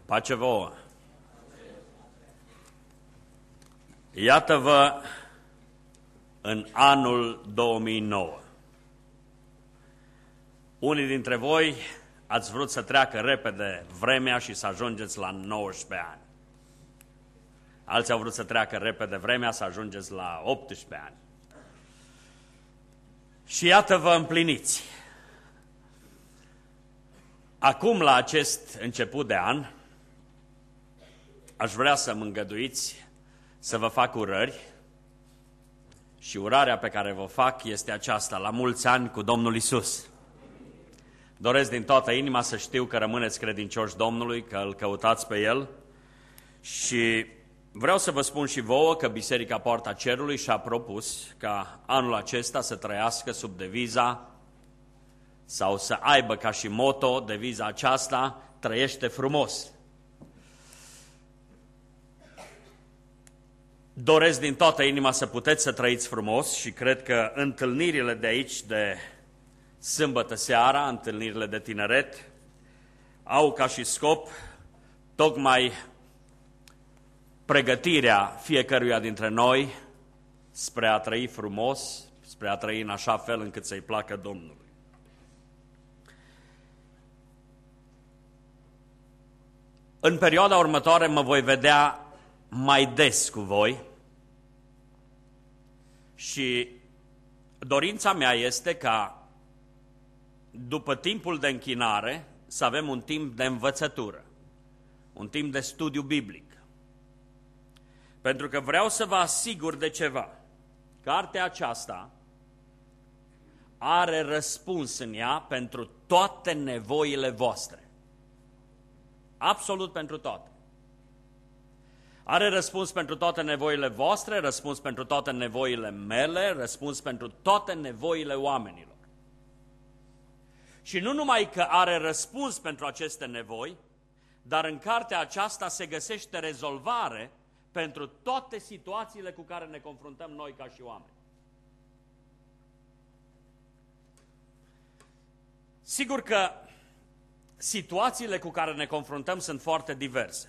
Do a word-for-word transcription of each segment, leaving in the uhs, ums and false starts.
Pace vouă! Iată-vă în anul două mii nouă. Unii dintre voi ați vrut să treacă repede vremea și să ajungeți la nouăsprezece ani. Alții au vrut să treacă repede vremea să ajungeți la optsprezece ani. Și iată-vă împliniți. Acum, la acest început de an, aș vrea să mă îngăduiți să vă fac urări și urarea pe care vă fac este aceasta: la mulți ani cu Domnul Iisus. Doresc din toată inima să știu că rămâneți credincioși Domnului, că îl căutați pe El și vreau să vă spun și vouă că Biserica Poarta Cerului și-a propus ca anul acesta să trăiască sub deviza sau să aibă ca și moto deviza aceasta: trăiește frumos. Doresc din toată inima să puteți să trăiți frumos și cred că întâlnirile de aici, de sâmbătă seara, întâlnirile de tineret, au ca și scop tocmai pregătirea fiecăruia dintre noi spre a trăi frumos, spre a trăi în așa fel încât să-i placă Domnului. În perioada următoare mă voi vedea mai des cu voi și dorința mea este ca după timpul de închinare să avem un timp de învățătură, un timp de studiu biblic. Pentru că vreau să vă asigur de ceva. Cartea aceasta are răspuns în ea pentru toate nevoile voastre. Absolut pentru toate. Are răspuns pentru toate nevoile voastre, răspuns pentru toate nevoile mele, răspuns pentru toate nevoile oamenilor. Și nu numai că are răspuns pentru aceste nevoi, dar în cartea aceasta se găsește rezolvare pentru toate situațiile cu care ne confruntăm noi ca și oameni. Sigur că situațiile cu care ne confruntăm sunt foarte diverse.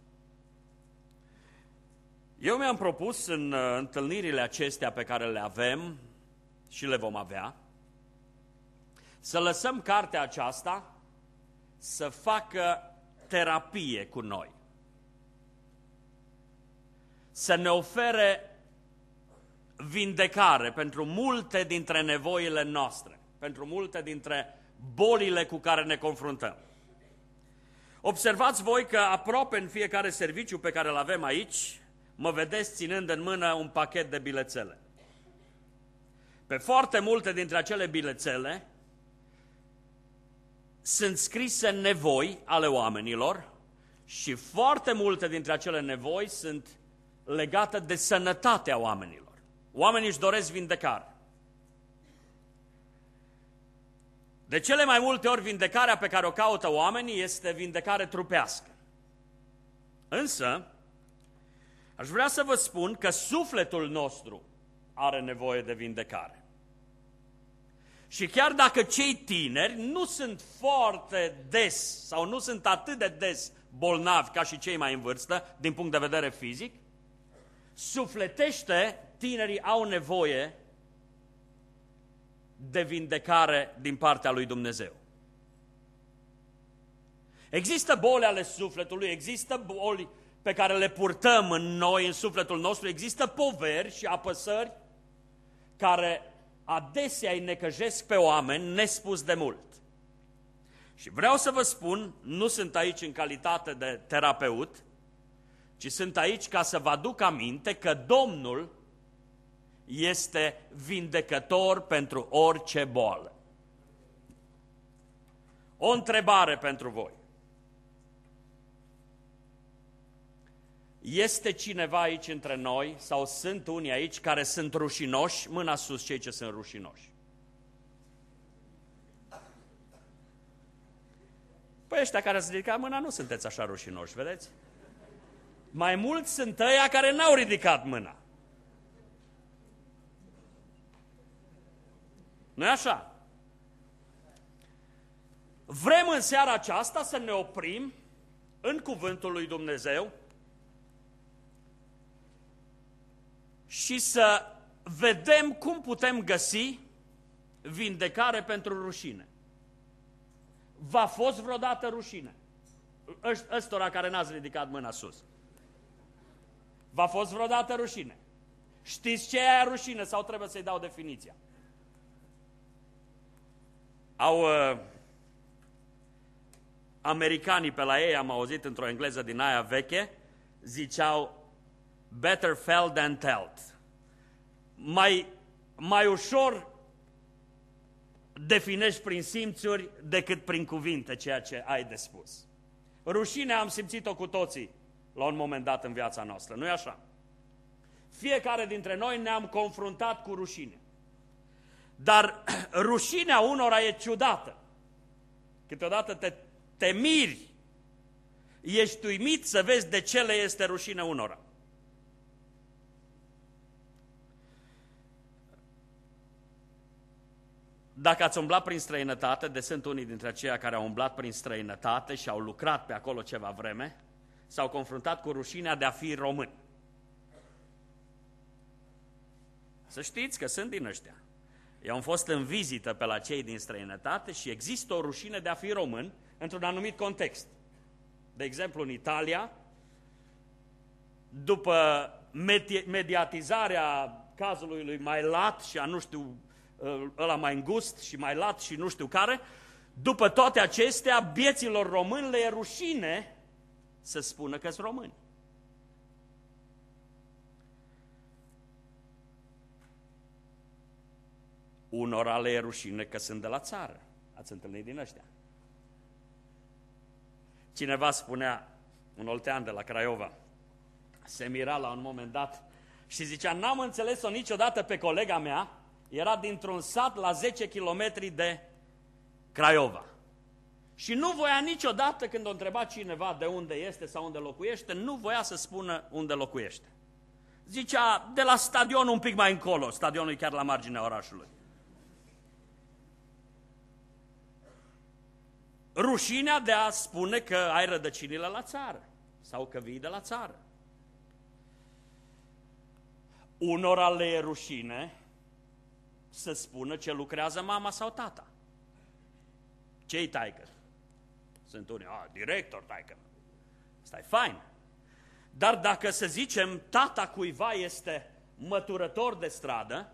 Eu mi-am propus în întâlnirile acestea pe care le avem și le vom avea, să lăsăm cartea aceasta să facă terapie cu noi. Să ne ofere vindecare pentru multe dintre nevoile noastre, pentru multe dintre bolile cu care ne confruntăm. Observați voi că aproape în fiecare serviciu pe care îl avem aici, mă vedeți ținând în mână un pachet de bilețele. Pe foarte multe dintre acele bilețele sunt scrise nevoi ale oamenilor și foarte multe dintre acele nevoi sunt legate de sănătatea oamenilor. Oamenii își doresc vindecare. De cele mai multe ori, vindecarea pe care o caută oamenii este vindecare trupească. Însă, aș vrea să vă spun că sufletul nostru are nevoie de vindecare. Și chiar dacă cei tineri nu sunt foarte des sau nu sunt atât de des bolnavi ca și cei mai în vârstă, din punct de vedere fizic, sufletește, tinerii au nevoie de vindecare din partea lui Dumnezeu. Există boli ale sufletului, există boli pe care le purtăm în noi, în sufletul nostru, există poveri și apăsări care adesea îi necăjesc pe oameni nespus de mult. Și vreau să vă spun, nu sunt aici în calitate de terapeut, ci sunt aici ca să vă aduc aminte că Domnul este vindecător pentru orice boală. O întrebare pentru voi. Este cineva aici între noi, sau sunt unii aici care sunt rușinoși? Mâna sus cei ce sunt rușinoși. Păi ăștia care ați ridicat mâna nu sunteți așa rușinoși, vedeți? Mai mulți sunt ăia care n-au ridicat mâna. Nu-i așa? Vrem în seara aceasta să ne oprim în cuvântul lui Dumnezeu și să vedem cum putem găsi vindecare pentru rușine. V-a fost vreodată rușine? Ăstora care n-ați ridicat mâna sus. V-a fost vreodată rușine? Știți ce e aia rușine sau trebuie să-i dau definiția? Au uh, americanii pe la ei, am auzit într-o engleză din aia veche, ziceau better felt than told. Mai, mai ușor definești prin simțuri decât prin cuvinte ceea ce ai de spus. Rușinea am simțit-o cu toții la un moment dat în viața noastră, nu-i așa? Fiecare dintre noi ne-am confruntat cu rușine. Dar rușinea unora e ciudată. Câteodată te, te miri, ești uimit să vezi de ce le este rușine unora. Dacă ați umblat prin străinătate, de sunt unii dintre aceia care au umblat prin străinătate și au lucrat pe acolo ceva vreme, s-au confruntat cu rușinea de a fi români. Să știți că sunt din ăștia. Eu am fost în vizită pe la cei din străinătate și există o rușine de a fi român într-un anumit context. De exemplu, în Italia, după mediatizarea cazului lui mai lat și a nu știu, ăla mai îngust și mai lat și nu știu care, după toate acestea, bieților români le e rușine să spună că sunt români. Unora le e rușine că sunt de la țară. Ați întâlnit din ăștia? Cineva spunea, un oltean de la Craiova, se mira la un moment dat și zicea, n-am înțeles-o niciodată pe colega mea, era dintr-un sat la zece kilometri de Craiova. Și nu voia niciodată, când o întreba cineva de unde este sau unde locuiește, nu voia să spună unde locuiește. Zicea, de la stadion un pic mai încolo, stadionul e chiar la marginea orașului. Rușinea de a spune că ai rădăcinile la țară sau că vii de la țară. Unora le e rușine să spună ce lucrează mama sau tata. Ce-i taică? Sunt unii, a, director taică. Asta e fain. Dar dacă, să zicem, tata cuiva este măturător de stradă,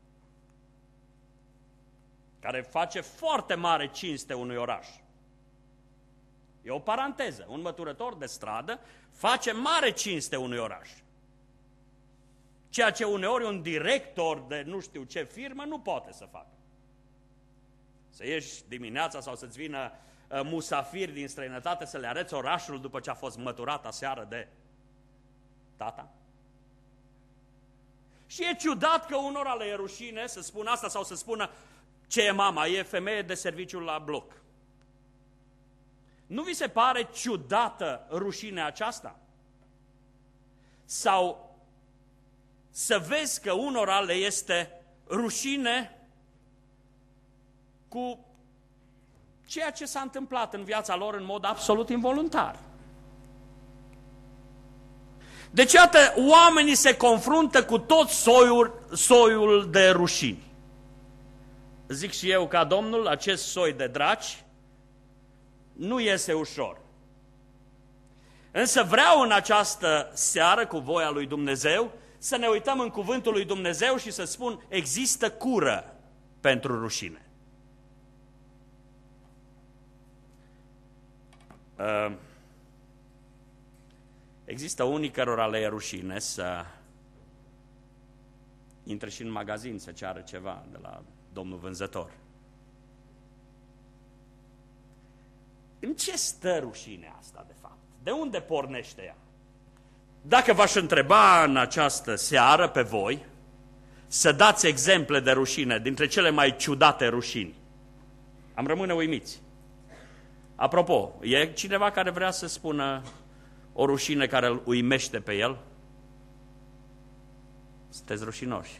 care face foarte mare cinste unui oraș, e o paranteză, un măturător de stradă face mare cinste unui oraș. Ceea ce uneori un director de nu știu ce firmă nu poate să facă. Să ieși dimineața sau să-ți vină uh, musafiri din străinătate să le arăți orașul după ce a fost măturat aseară de tata. Și e ciudat că unora le e rușine să spună asta sau să spună ce e mama, e femeie de serviciu la bloc. Nu vi se pare ciudată rușinea aceasta? Sau să vezi că unora le este rușine cu ceea ce s-a întâmplat în viața lor în mod absolut involuntar. Deci, iată, oamenii se confruntă cu tot soiul, soiul de rușini. Zic și eu ca Domnul, acest soi de draci nu iese ușor. Însă vreau în această seară, cu voia lui Dumnezeu, să ne uităm în cuvântul lui Dumnezeu și să spun, există cură pentru rușine. Există unii cărora le e rușine să intre și în magazin să ceară ceva de la domnul vânzător. În ce stă rușinea asta, de fapt? De unde pornește ea? Dacă v-aș întreba în această seară pe voi să dați exemple de rușine, dintre cele mai ciudate rușini, am rămâne uimiți. Apropo, e cineva care vrea să spună o rușine care îl uimește pe el? Sunteți rușinoși.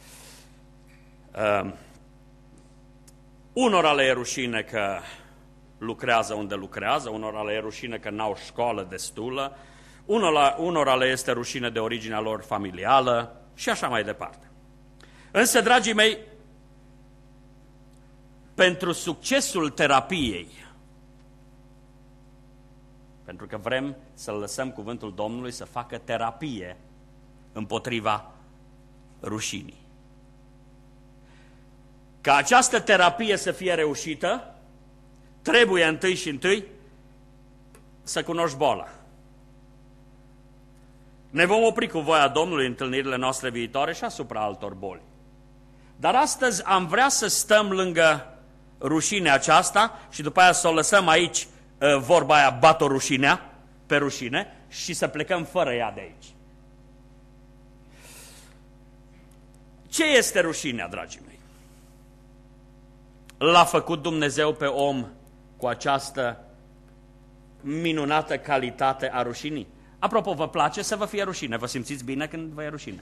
Uh, unora le e rușine că lucrează unde lucrează, unora le e rușine că n-au școală destulă, unora, unora le este rușine de originea lor familială și așa mai departe. Însă, dragii mei, pentru succesul terapiei, pentru că vrem să lăsăm cuvântul Domnului să facă terapie împotriva rușinii. Ca această terapie să fie reușită, trebuie întâi și întâi să cunoști boala. Ne vom opri cu voia Domnului în întâlnirile noastre viitoare și asupra altor boli. Dar astăzi am vrea să stăm lângă rușinea aceasta și după aia să o lăsăm aici, vorba aia, bat-o rușinea, pe rușine, și să plecăm fără ea de aici. Ce este rușinea, dragii mei? L-a făcut Dumnezeu pe om cu această minunată calitate a rușinii. Apropo, vă place să vă fie rușine? Vă simțiți bine când vă e rușine?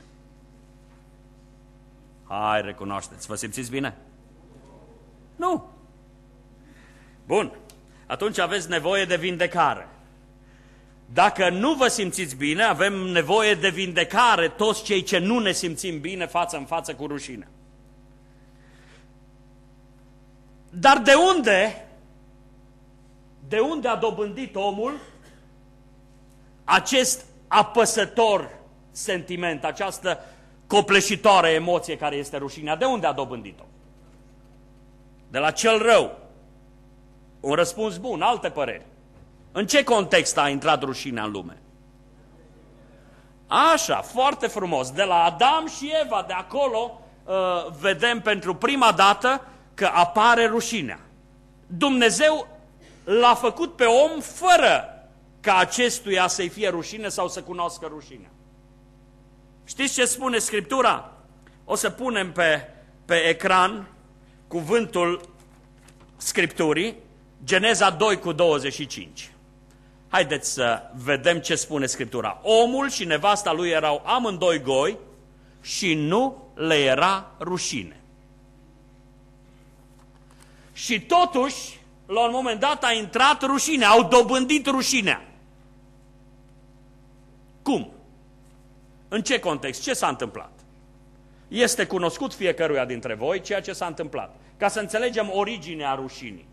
Hai, recunoașteți, vă simțiți bine? Nu. Bun, atunci aveți nevoie de vindecare. Dacă nu vă simțiți bine, avem nevoie de vindecare toți cei ce nu ne simțim bine față în față cu rușine. Dar de unde, de unde a dobândit omul acest apăsător sentiment, această copleșitoare emoție care este rușinea? De unde a dobândit-o? De la cel rău. Un răspuns bun, alte păreri. În ce context a intrat rușinea în lume? Așa, foarte frumos. De la Adam și Eva, de acolo, uh, vedem pentru prima dată că apare rușinea. Dumnezeu l-a făcut pe om fără ca acestuia să-i fie rușine sau să cunoască rușinea. Știți ce spune Scriptura? O să punem pe, pe ecran cuvântul Scripturii, Geneza doi cu douăzeci și cinci. Haideți să vedem ce spune Scriptura. Omul și nevasta lui erau amândoi goi și nu le era rușine. Și totuși, la un moment dat a intrat rușinea, au dobândit rușinea. Cum? În ce context? Ce s-a întâmplat? Este cunoscut fiecăruia dintre voi ceea ce s-a întâmplat. Ca să înțelegem originea rușinii.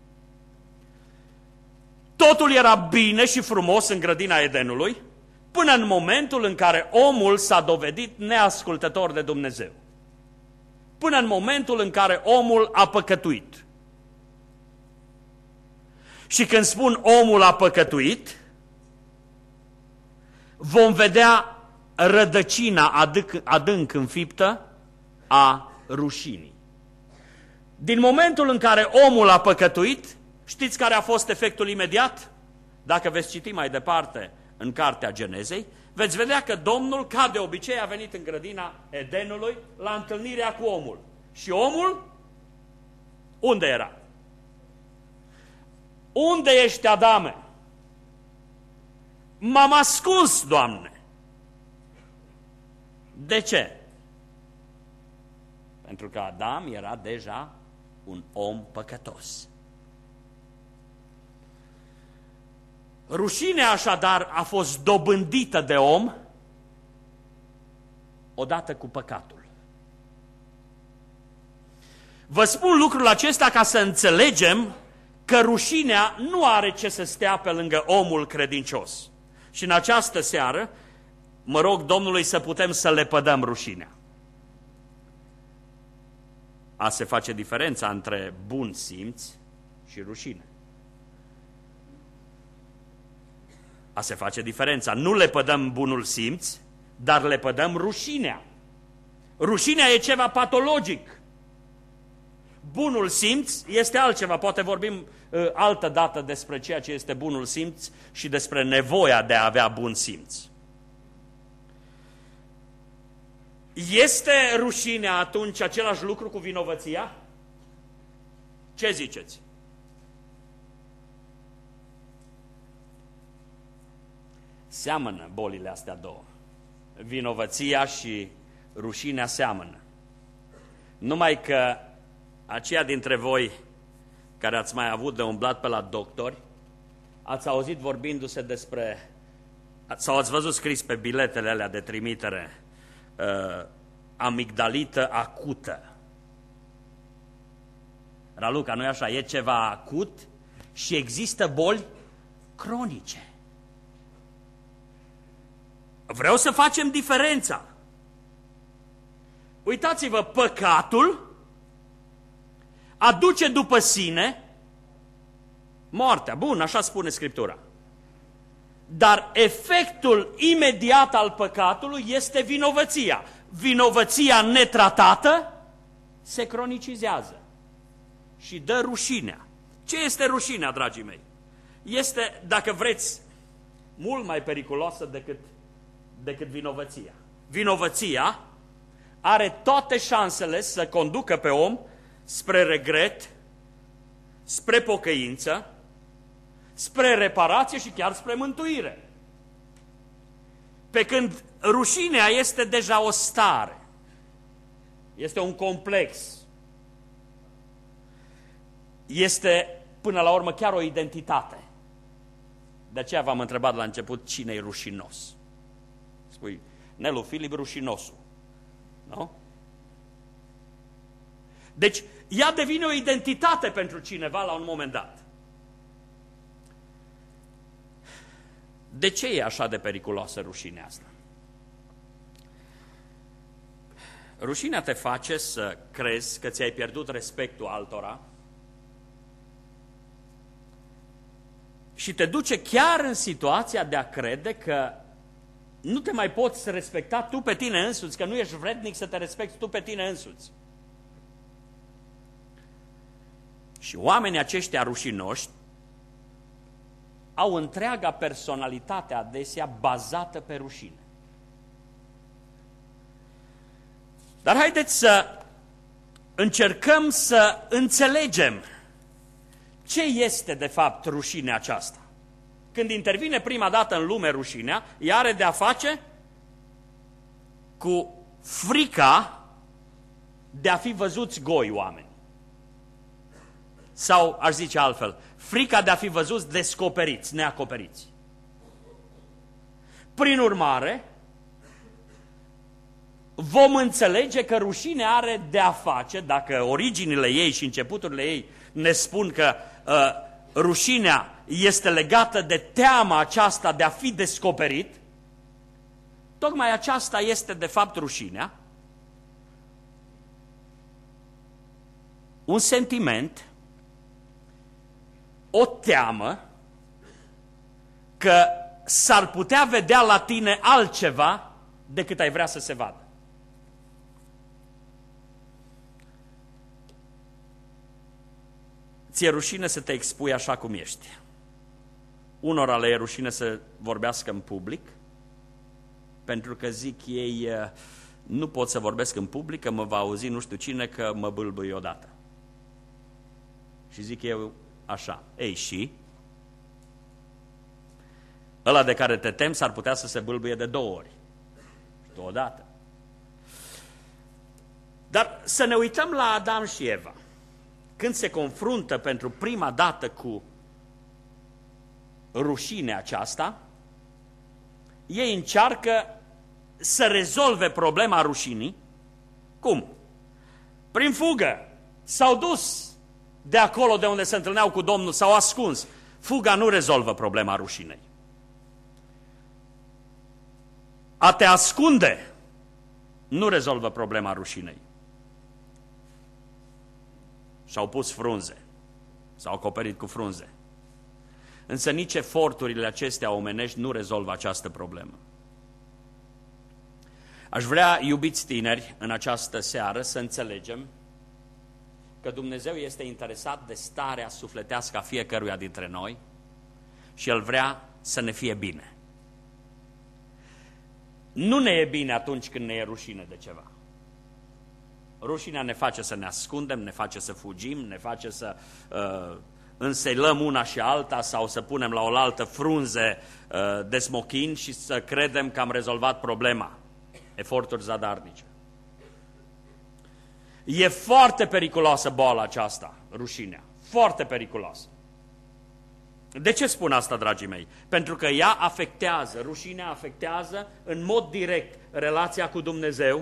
Totul era bine și frumos în grădina Edenului, până în momentul în care omul s-a dovedit neascultător de Dumnezeu. Până în momentul în care omul a păcătuit. Și când spun omul a păcătuit, vom vedea rădăcina adânc, adânc înfiptă a rușinii. Din momentul în care omul a păcătuit, știți care a fost efectul imediat? Dacă veți citi mai departe în cartea Genezei, veți vedea că Domnul, ca de obicei, a venit în grădina Edenului la întâlnirea cu omul. Și omul, unde era? Unde ești, Adame? M-am ascuns, Doamne. De ce? Pentru că Adam era deja un om păcătos. Rușinea așadar a fost dobândită de om odată cu păcatul. Vă spun lucrul acesta ca să înțelegem că rușinea nu are ce să stea pe lângă omul credincios. Și în această seară mă rog Domnului să putem să lepădăm rușinea. A se face diferența între bun simț și rușine. A se face diferența. Nu lepădăm bunul simț, dar lepădăm rușinea. Rușinea e ceva patologic. Bunul simț este altceva. Poate vorbim uh, altă dată despre ceea ce este bunul simț și despre nevoia de a avea bun simț. Este rușinea atunci același lucru cu vinovăția? Ce ziceți? Seamănă bolile astea două. Vinovăția și rușinea seamănă. Numai că aceia dintre voi care ați mai avut de umblat pe la doctori, ați auzit vorbindu-se despre, sau ați văzut scris pe biletele alea de trimitere, uh, amigdalită acută. Raluca, nu-i așa? E ceva acut și există boli cronice. Vreau să facem diferența. Uitați-vă, păcatul aduce după sine moartea. Bun, așa spune Scriptura. Dar efectul imediat al păcatului este vinovăția. Vinovăția netratată se cronicizează și dă rușinea. Ce este rușinea, dragii mei? Este, dacă vreți, mult mai periculoasă decât, decât vinovăția. Vinovăția are toate șansele să conducă pe om spre regret, spre pocăință, spre reparație și chiar spre mântuire. Pe când rușinea este deja o stare, este un complex, este până la urmă chiar o identitate. De aceea v-am întrebat la început cine e rușinos. Spui, Nelu Filip rușinosul. Nu? Deci, ea devine o identitate pentru cineva la un moment dat. De ce e așa de periculoasă rușinea asta? Rușinea te face să crezi că ți-ai pierdut respectul altora și te duce chiar în situația de a crede că nu te mai poți respecta tu pe tine însuți, că nu ești vrednic să te respecti tu pe tine însuți. Și oamenii aceștia rușinoși au întreaga personalitate adesea bazată pe rușine. Dar haideți să încercăm să înțelegem ce este de fapt rușinea aceasta. Când intervine prima dată în lume rușinea, ea are de a face cu frica de a fi văzuți goi oameni. Sau, aș zice altfel, frica de a fi văzuți descoperiți, neacoperiți. Prin urmare, vom înțelege că rușinea are de a face, dacă originile ei și începuturile ei ne spun că uh, rușinea este legată de teama aceasta de a fi descoperit, tocmai aceasta este de fapt rușinea, un sentiment, o teamă că s-ar putea vedea la tine altceva decât ai vrea să se vadă. Ți-e rușine să te expui așa cum ești. Unora le e rușine să vorbească în public, pentru că zic ei, nu pot să vorbesc în public, că mă va auzi nu știu cine, că mă bâlbâi odată. Și zic eu așa, ei și? Ăla de care te temi s-ar putea să se bâlbâie de două ori. Și tu odată. Dar să ne uităm la Adam și Eva. Când se confruntă pentru prima dată cu rușinea aceasta, ei încearcă să rezolve problema rușinii. Cum? Prin fugă. S-au dus de acolo de unde se întâlneau cu Domnul, s-au ascuns. Fuga nu rezolvă problema rușinei. A te ascunde nu rezolvă problema rușinei. Și-au pus frunze, s-au acoperit cu frunze. Însă nici eforturile acestea omenești nu rezolvă această problemă. Aș vrea, iubiți tineri, în această seară să înțelegem că Dumnezeu este interesat de starea sufletească a fiecăruia dintre noi și El vrea să ne fie bine. Nu ne e bine atunci când ne e rușine de ceva. Rușinea ne face să ne ascundem, ne face să fugim, ne face să uh, înselăm una și alta sau să punem la oaltă frunze uh, de smochin și să credem că am rezolvat problema. Eforturi zadarnice. E foarte periculoasă boala aceasta, rușinea. foarte periculoasă. De ce spun asta, dragii mei? Pentru că ea afectează, rușinea afectează în mod direct relația cu Dumnezeu.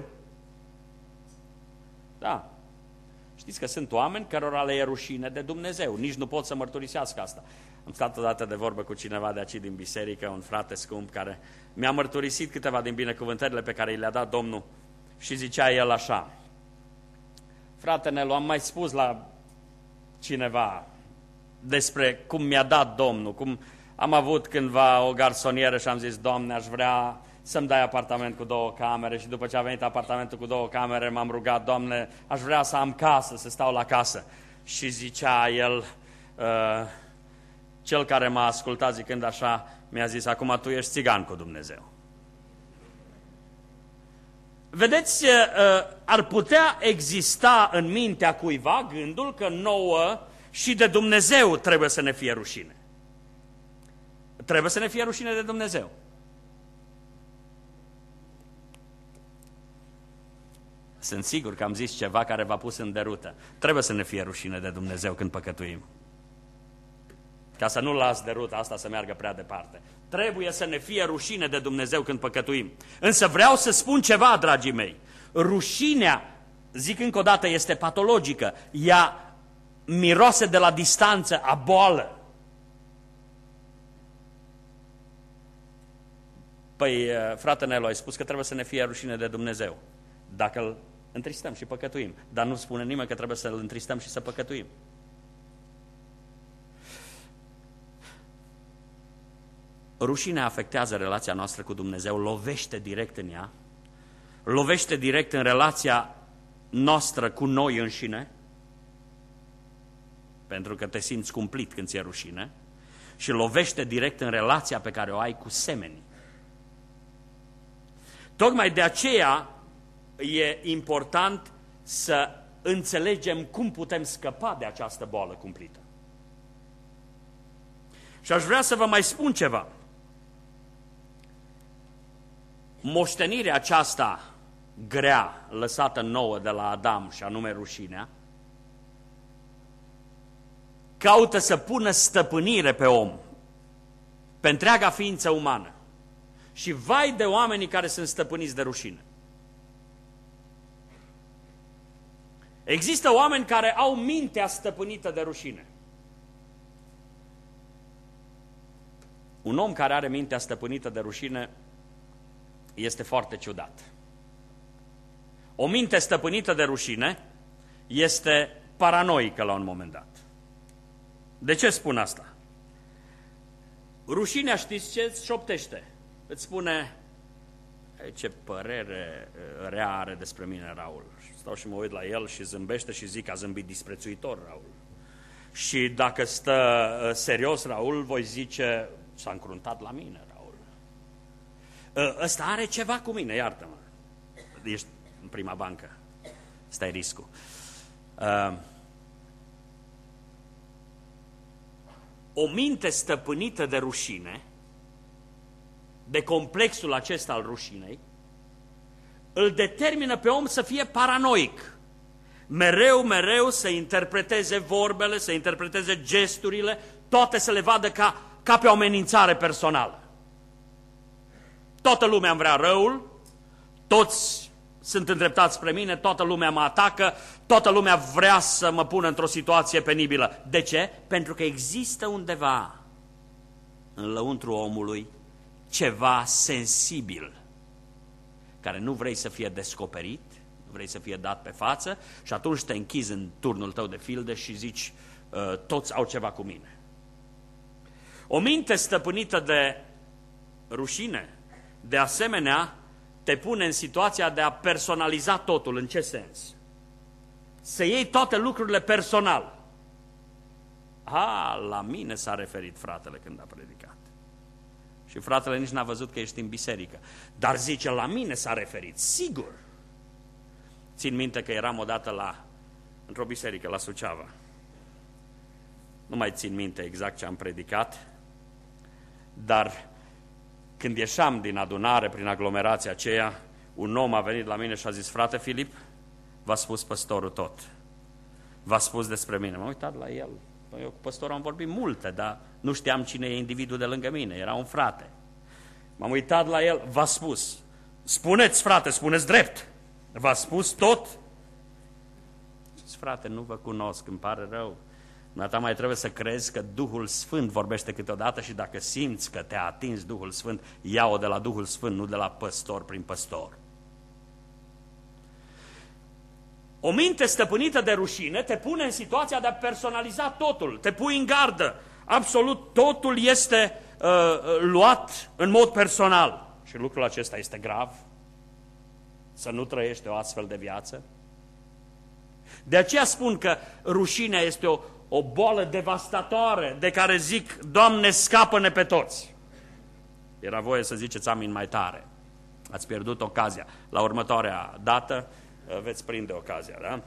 Da. Știți că sunt oameni cărora le e rușine de Dumnezeu, nici nu pot să mărturisească asta. Am stat odată de vorbă cu cineva de aici din biserică, un frate scump, care mi-a mărturisit câteva din binecuvântările pe care i le-a dat Domnul și zicea el așa: frate Nelu, am mai spus la cineva despre cum mi-a dat Domnul, cum am avut cândva o garsonieră și am zis: Doamne, aș vrea să-mi dai apartament cu două camere, și după ce a venit apartamentul cu două camere m-am rugat: Doamne, aș vrea să am casă, să stau la casă. Și zicea el, uh, cel care m-a ascultat zicând așa, mi-a zis: acum tu ești țigan cu Dumnezeu. Vedeți, uh, ar putea exista în mintea cuiva gândul că nouă și de Dumnezeu trebuie să ne fie rușine. Trebuie să ne fie rușine de Dumnezeu. Sunt sigur că am zis ceva care v-a pus în derută. Trebuie să ne fie rușine de Dumnezeu când păcătuim. Ca să nu las deruta asta să meargă prea departe. Trebuie să ne fie rușine de Dumnezeu când păcătuim. Însă vreau să spun ceva, dragii mei. Rușinea, zic încă o dată, este patologică. Ea miroase de la distanță a boală. Păi, frate Nelu, ai spus că trebuie să ne fie rușine de Dumnezeu dacă îl întristăm și păcătuim. Dar nu spune nimeni că trebuie să îl întristăm și să păcătuim. Rușinea afectează relația noastră cu Dumnezeu, lovește direct în ea, lovește direct în relația noastră cu noi înșine, pentru că te simți cumplit când ți-e rușine, și lovește direct în relația pe care o ai cu semenii. Tocmai de aceea e important să înțelegem cum putem scăpa de această boală cumplită. Și aș vrea să vă mai spun ceva. Moștenirea aceasta grea lăsată nouă de la Adam, și anume rușinea, caută să pună stăpânire pe om, pe întreaga ființă umană. Și vai de oamenii care sunt stăpâniți de rușine. Există oameni care au mintea stăpânită de rușine. Un om care are mintea stăpânită de rușine este foarte ciudat. O minte stăpânită de rușine este paranoică la un moment dat. De ce spun asta? Rușinea, știți ce șoptește? Îți spune: ce părere rea are despre mine Raul. Stau și mă uit la el și zâmbește și zic: a zâmbit disprețuitor Raul. Și dacă stă serios Raul, voi zice: s-a încruntat la mine Raul. Ăsta are ceva cu mine, iartă-mă. Ești în prima bancă. Ăsta e riscul. O minte stăpânită de rușine, de complexul acesta al rușinei, îl determină pe om să fie paranoic. Mereu, mereu să interpreteze vorbele, să interpreteze gesturile, toate să le vadă ca, ca pe o amenințare personală. Toată lumea îmi vrea răul, toți sunt îndreptați spre mine, toată lumea mă atacă, toată lumea vrea să mă pună într-o situație penibilă. De ce? Pentru că există undeva în lăuntru omului ceva sensibil, care nu vrei să fie descoperit, nu vrei să fie dat pe față, și atunci te închizi în turnul tău de filde și zici: toți au ceva cu mine. O minte stăpânită de rușine, de asemenea, te pune în situația de a personaliza totul. În ce sens? Să iei toate lucrurile personal. A, la mine s-a referit fratele când a predicat. Și fratele nici n-a văzut că ești în biserică. Dar zice: la mine s-a referit, sigur. Țin minte că eram odată la, într-o biserică la Suceava. Nu mai țin minte exact ce am predicat, dar când ieșeam din adunare, prin aglomerația aceea, un om a venit la mine și a zis: frate Filip, v-a spus păstorul tot. V-a spus despre mine. M-am uitat la el, Eu cu păstorul am vorbit multe, dar nu știam cine e individul de lângă mine, era un frate. M-am uitat la el, v-a spus, spuneți frate, spuneți drept, v-a spus tot? Zice, frate, nu vă cunosc, îmi pare rău. Dumneata mai trebuie să crezi că Duhul Sfânt vorbește câteodată și dacă simți că te-a atins Duhul Sfânt, ia-o de la Duhul Sfânt, nu de la păstor prin păstor. O minte stăpânită de rușine te pune în situația de a personaliza totul, te pui în gardă, absolut totul este uh, luat în mod personal. Și lucrul acesta este grav, să nu trăiești o astfel de viață. De aceea spun că rușinea este o, o boală devastatoare de care zic, Doamne, scapă-ne pe toți. Era voie să ziceți amin mai tare. Ați pierdut ocazia. La următoarea dată veți prinde ocazia, da?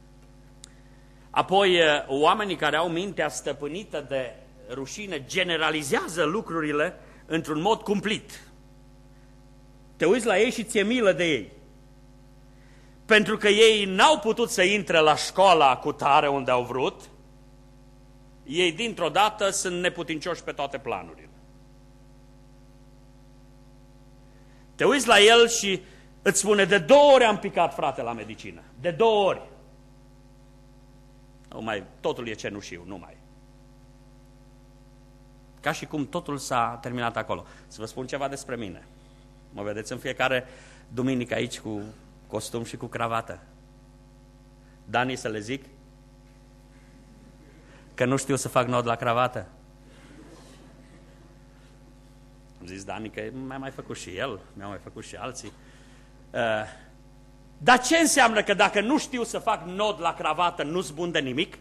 Apoi, oamenii care au mintea stăpânită de rușine generalizează lucrurile într-un mod cumplit. Te uiți la ei și ți-e milă de ei. Pentru că ei n-au putut să intre la școala cu tare unde au vrut, ei dintr-o dată sunt neputincioși pe toate planurile. Te uiți la el și îți spune, de două ori am picat, frate, la medicină. De două ori. Nu mai, totul e cenușiu, nu mai. Ca și cum totul s-a terminat acolo. Să vă spun ceva despre mine. Mă vedeți în fiecare duminică aici cu costum și cu cravată. Dani, să le zic că nu știu să fac nod la cravată. Am zis Dani că mi-a mai făcut și el, mi-a mai făcut și alții. Uh, dar ce înseamnă că dacă nu știu să fac nod la cravată, nu-s bun de nimic?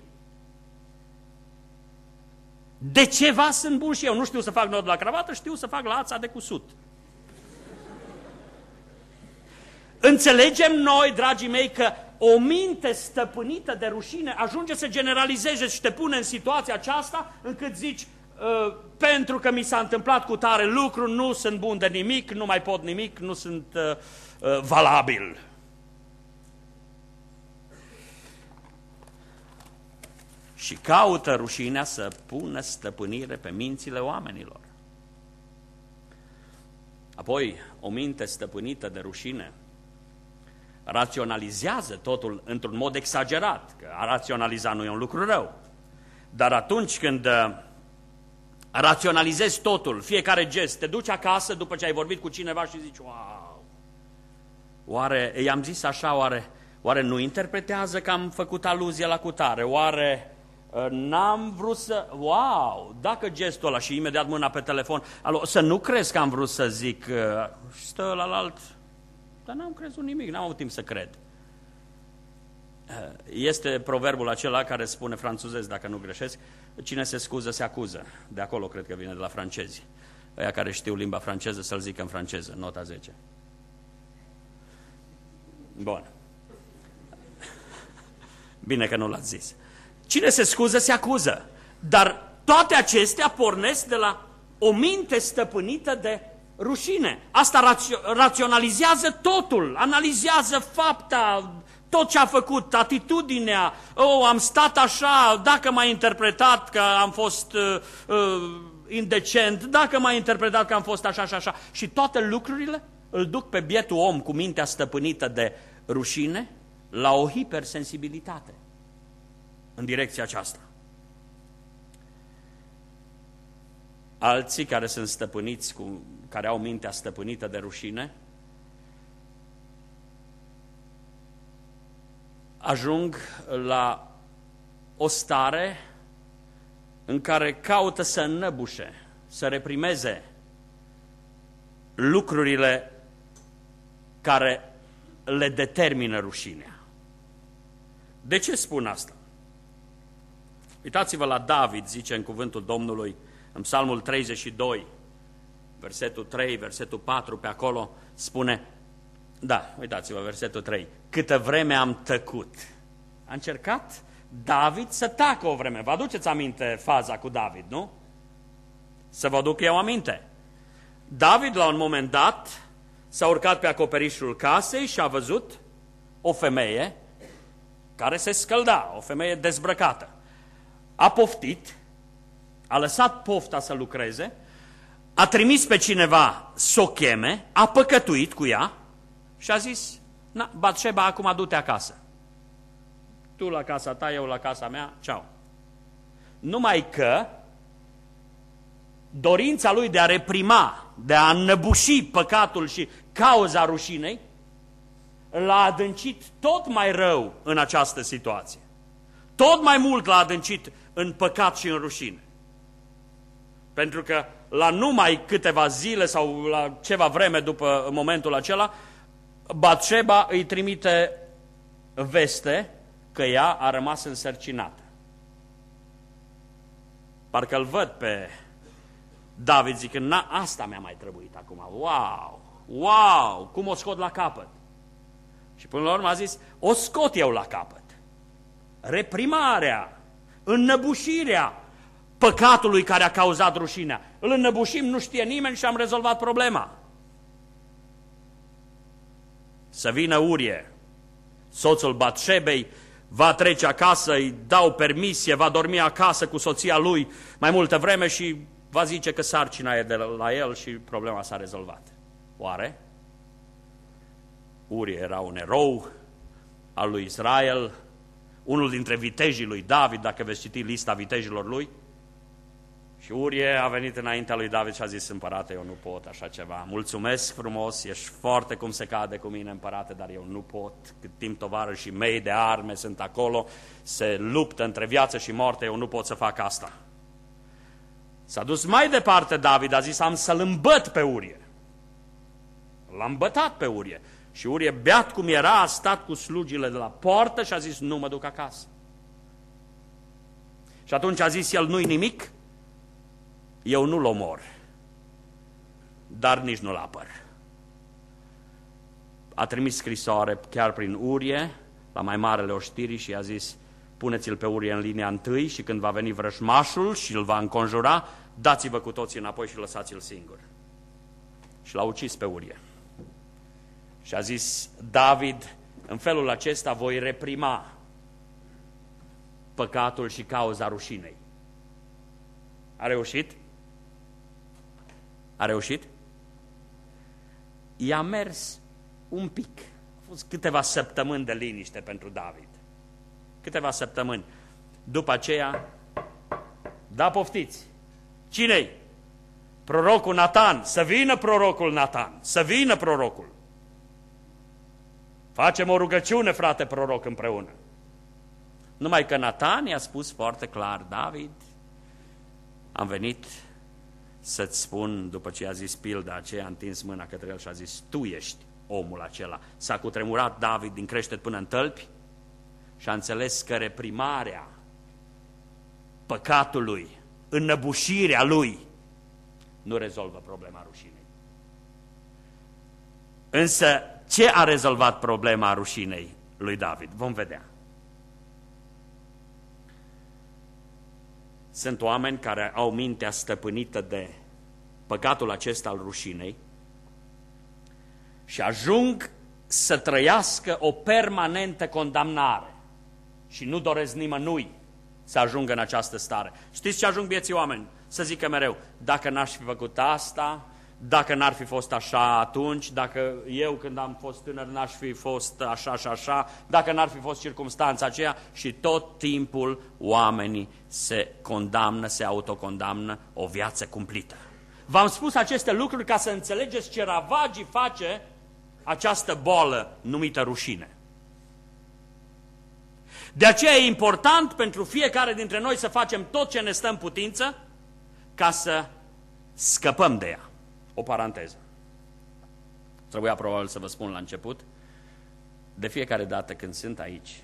De ceva sunt bun și eu. Nu știu să fac nod la cravată, știu să fac lața de cusut. Înțelegem noi, dragii mei, că o minte stăpânită de rușine ajunge să generalizeze și te pune în situația aceasta încât zici, uh, pentru că mi s-a întâmplat cu tare lucru, nu sunt bun de nimic, nu mai pot nimic, nu sunt uh, uh, valabil. Și caută rușinea să pună stăpânire pe mințile oamenilor. Apoi, o minte stăpânită de rușine raționalizează totul într-un mod exagerat, că a raționaliza nu e un lucru rău. Dar atunci când raționalizezi totul, fiecare gest, te duci acasă după ce ai vorbit cu cineva și zici, wow, oare, i-am zis așa, oare, oare nu interpretează că am făcut aluzie la cutare, oare n-am vrut să, wow, dacă gestul ăla și imediat mâna pe telefon, alo, să nu crezi că am vrut să zic, stă la alt. Dar n-am crezut nimic, n-am avut timp să cred. Este proverbul acela care spune, franțuzez dacă nu greșesc, cine se scuză se acuză. De acolo cred că vine de la francezi. Ăia care știu limba franceză să-l zică în franceză, nota zece. Bun. Bine că nu l-ați zis. Cine se scuză se acuză. Dar toate acestea pornesc de la o minte stăpânită de rușine. Asta rațio- raționalizează totul, analizează fapta, tot ce a făcut, atitudinea, oh, am stat așa, dacă m-a interpretat că am fost uh, uh, indecent, dacă m-a interpretat că am fost așa și așa. Și toate lucrurile îl duc pe bietul om cu mintea stăpânită de rușine la o hipersensibilitate în direcția aceasta. Alții care sunt stăpâniți, cu, care au mintea stăpânită de rușine, ajung la o stare în care caută să înnăbușe, să reprimeze lucrurile care le determină rușinea. De ce spun asta? Uitați-vă la David, zice în cuvântul Domnului, în Psalmul treizeci și doi, versetul trei, versetul patru, pe acolo spune, da, uitați-vă, versetul trei, câtă vreme am tăcut. A încercat David să tacă o vreme. Vă aduceți aminte faza cu David, nu? Să vă aduc eu aminte. David, la un moment dat, s-a urcat pe acoperișul casei și a văzut o femeie care se scălda, o femeie dezbrăcată. a poftit, a lăsat pofta să lucreze, a trimis pe cineva să o cheme, a păcătuit cu ea și a zis, na, Batșeba, acum du-te acasă. Tu la casa ta, eu la casa mea, ceau. Numai că dorința lui de a reprima, de a înnăbuși păcatul și cauza rușinei, l-a adâncit tot mai rău în această situație. Tot mai mult l-a adâncit în păcat și în rușine. Pentru că la numai câteva zile sau la ceva vreme după momentul acela, Batșeba îi trimite veste că ea a rămas însărcinată. Parcă îl văd pe David zicând, na, asta mi-a mai trebuit acum, wow, wow, cum o scot la capăt? Și până la urmă a zis, o scot eu la capăt. Reprimarea, înnăbușirea păcatului care a cauzat rușinea. Îl înnăbușim, nu știe nimeni și am rezolvat problema. Să vină Urie, soțul Batșebei, va trece acasă, îi dau permisie, va dormi acasă cu soția lui mai multă vreme și va zice că sarcina e de la el și problema s-a rezolvat. Oare? Urie era un erou al lui Israel, unul dintre vitejii lui David, dacă veți citi lista vitejilor lui. Și Urie a venit înaintea lui David și a zis, împărate, eu nu pot așa ceva. Mulțumesc frumos, ești foarte cum se cade cu mine, împărate, dar eu nu pot. Cât timp tovarășii mei de arme sunt acolo, se luptă între viață și moarte, eu nu pot să fac asta. S-a dus mai departe David, a zis, am să-l îmbăt pe Urie. L-a îmbătat pe Urie. Și Urie, beat cum era, a stat cu slugile de la poartă și a zis, nu mă duc acasă. Și atunci a zis el, nu-i nimic, eu nu-l omor, dar nici nu-l apăr. A trimis scrisoare chiar prin Urie, la mai marele oștirii și a zis, puneți-l pe Urie în linia întâi și când va veni vrăjmașul și îl va înconjura, dați-vă cu toții înapoi și lăsați-l singur. Și l-a ucis pe Urie. Și a zis David, în felul acesta voi reprima păcatul și cauza rușinei. A reușit? A reușit? I-a mers un pic. A fost câteva săptămâni de liniște pentru David. Câteva săptămâni. După aceea, da, poftiți. Cine-i? Prorocul Natan. Să vină prorocul Natan. Să vină prorocul. Facem o rugăciune, frate proroc, împreună. Numai că Natan i-a spus foarte clar, David, am venit să-ți spun, după ce a zis pilda aceea, a întins mâna către el și a zis, tu ești omul acela. S-a cutremurat David din creștet până în tălpi și a înțeles că reprimarea păcatului, înnăbușirea lui, nu rezolvă problema rușinei. Însă, ce a rezolvat problema rușinei lui David? Vom vedea. Sunt oameni care au mintea stăpânită de păcatul acesta al rușinei și ajung să trăiască o permanentă condamnare și nu doresc nimănui să ajungă în această stare. Știți ce ajung vieții oameni? Să zică mereu, dacă n-aș fi făcut asta, dacă n-ar fi fost așa atunci, dacă eu când am fost tânăr n-aș fi fost așa și așa, dacă n-ar fi fost circumstanța aceea, și tot timpul oamenii se condamnă, se autocondamnă o viață cumplită. V-am spus aceste lucruri ca să înțelegeți ce ravagii face această boală numită rușine. De aceea e important pentru fiecare dintre noi să facem tot ce ne stă în putință ca să scăpăm de ea. O paranteză. Trebuia probabil să vă spun la început, de fiecare dată când sunt aici,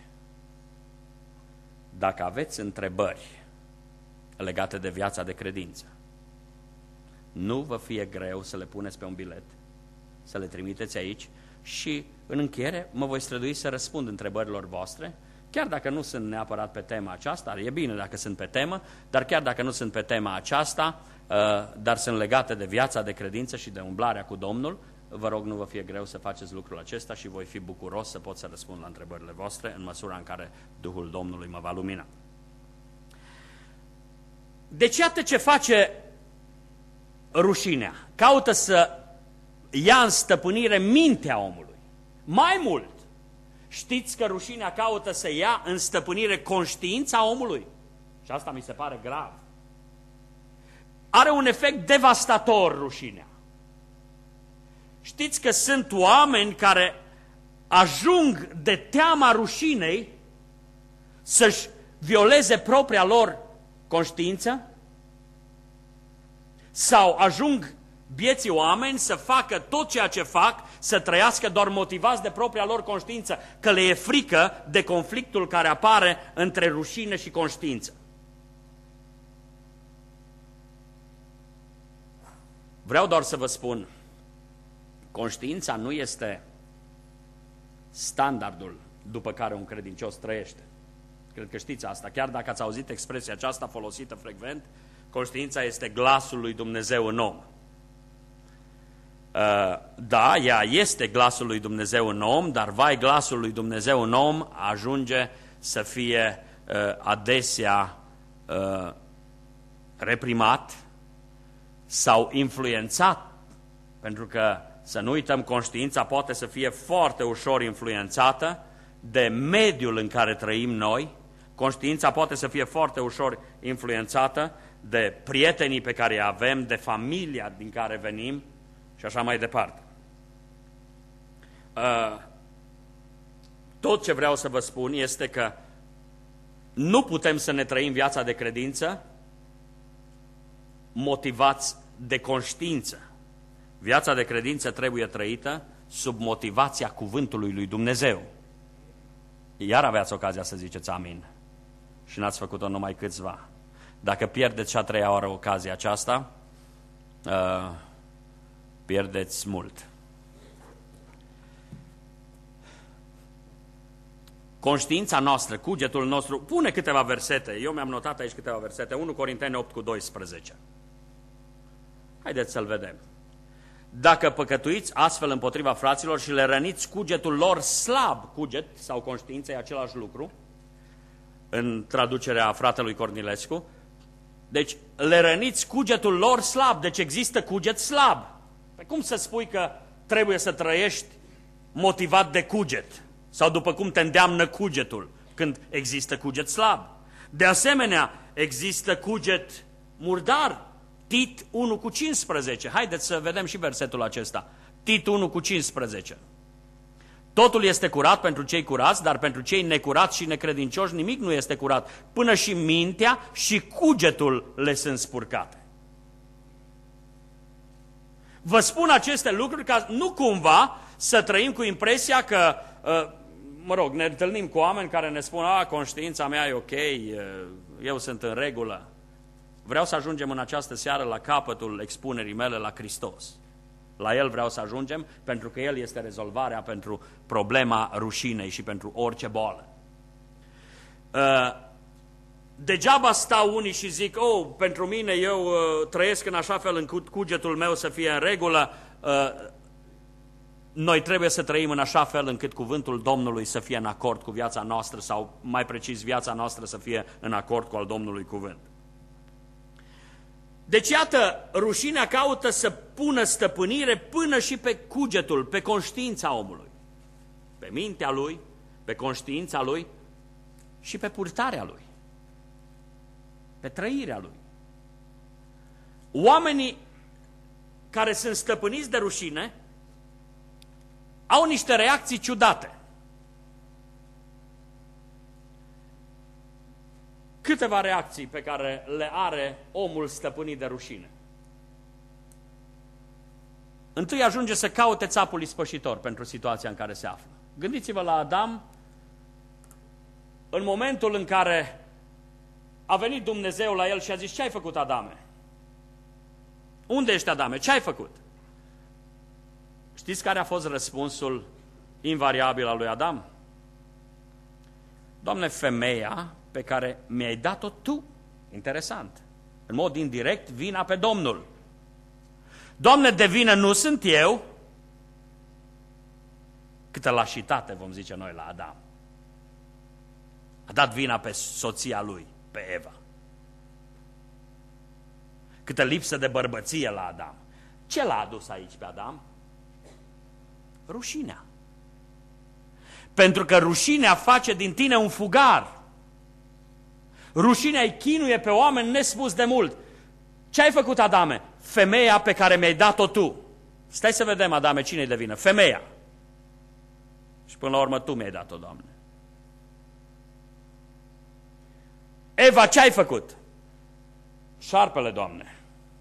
dacă aveți întrebări legate de viața de credință, nu vă fie greu să le puneți pe un bilet, să le trimiteți aici și în încheiere mă voi strădui să răspund întrebărilor voastre, chiar dacă nu sunt neapărat pe tema aceasta, e bine dacă sunt pe temă, dar chiar dacă nu sunt pe tema aceasta, dar sunt legate de viața de credință și de umblarea cu Domnul, vă rog, nu vă fie greu să faceți lucrul acesta și voi fi bucuros să pot să răspund la întrebările voastre în măsura în care Duhul Domnului mă va lumina. Deci iată ce face rușinea. Caută să ia în stăpânire mintea omului. Mai mult, știți că rușinea caută să ia în stăpânire conștiința omului? Și asta mi se pare grav. Are un efect devastator rușinea. Știți că sunt oameni care ajung de teama rușinei să-și violeze propria lor conștiință? Sau ajung bieții oameni să facă tot ceea ce fac, să trăiască doar motivați de propria lor conștiință, că le e frică de conflictul care apare între rușine și conștiință. Vreau doar să vă spun, conștiința nu este standardul după care un credincios trăiește. Cred că știți asta, chiar dacă ați auzit expresia aceasta folosită frecvent, conștiința este glasul lui Dumnezeu în om. Da, ea este glasul lui Dumnezeu în om, dar vai, glasul lui Dumnezeu în om ajunge să fie adesea reprimat sau influențat, pentru că, să nu uităm, conștiința poate să fie foarte ușor influențată de mediul în care trăim noi, conștiința poate să fie foarte ușor influențată de prietenii pe care îi avem, de familia din care venim și așa mai departe. Tot ce vreau să vă spun este că nu putem să ne trăim viața de credință motivați de conștiință. Viața de credință trebuie trăită sub motivația cuvântului lui Dumnezeu. Iar aveați ocazia să ziceți amin. Și n-ați făcut-o numai câțiva. Dacă pierdeți și a treia oară ocazia aceasta, uh, pierdeți mult. Conștiința noastră, cugetul nostru, pune câteva versete. Eu mi-am notat aici câteva versete. unu Corinteni opt cu doisprezece. Haideți să-l vedem. Dacă păcătuiți astfel împotriva fraților și le răniți cugetul lor slab, cuget sau conștiință e același lucru, în traducerea fratelui Cornilescu, deci le răniți cugetul lor slab, deci există cuget slab. Pe cum să spui că trebuie să trăiești motivat de cuget? Sau după cum te îndeamnă cugetul, când există cuget slab? De asemenea, există cuget murdar. Tit unu cu cincisprezece. Haideți să vedem și versetul acesta. Tit unu cu cincisprezece. Totul este curat pentru cei curați, dar pentru cei necurați și necredincioși nimic nu este curat. Până și mintea și cugetul le sunt spurcate. Vă spun aceste lucruri ca nu cumva să trăim cu impresia că, mă rog, ne întâlnim cu oameni care ne spun, a, conștiința mea e ok, eu sunt în regulă. Vreau să ajungem în această seară la capătul expunerii mele la Hristos. La El vreau să ajungem, pentru că El este rezolvarea pentru problema rușinei și pentru orice boală. Degeaba stau unii și zic, oh, pentru mine eu trăiesc în așa fel încât cugetul meu să fie în regulă. Noi trebuie să trăim în așa fel încât cuvântul Domnului să fie în acord cu viața noastră, sau mai precis viața noastră să fie în acord cu al Domnului cuvânt. Deci, iată, rușinea caută să pună stăpânire până și pe cugetul, pe conștiința omului. Pe mintea lui, pe conștiința lui și pe purtarea lui. Pe trăirea lui. Oamenii care sunt stăpâniți de rușine au niște reacții ciudate. Câteva reacții pe care le are omul stăpânit de rușine. Întâi ajunge să caute țapul ispășitor pentru situația în care se află. Gândiți-vă la Adam, în momentul în care a venit Dumnezeu la el și a zis, ce ai făcut, Adame? Unde ești, Adame? Ce ai făcut? Știți care a fost răspunsul invariabil al lui Adam? Doamne, femeia pe care mi-ai dat-o tu. Interesant. În mod indirect, vina pe Domnul. Doamne, de vină nu sunt eu. Câtă lașitate, vom zice noi, la Adam. A dat vina pe soția lui, pe Eva. câtă lipsă de bărbăție la Adam. Ce l-a adus aici pe Adam? Rușinea. Pentru că rușinea face din tine un fugar. Rușinea îi chinuie pe oameni nespus de mult. Ce ai făcut, Adame? Femeia pe care mi-ai dat-o tu. Stai să vedem, Adame, cine-i de vină? Femeia. Și până la urmă tu mi-ai dat-o, Doamne. Eva, ce ai făcut? Șarpele, Doamne.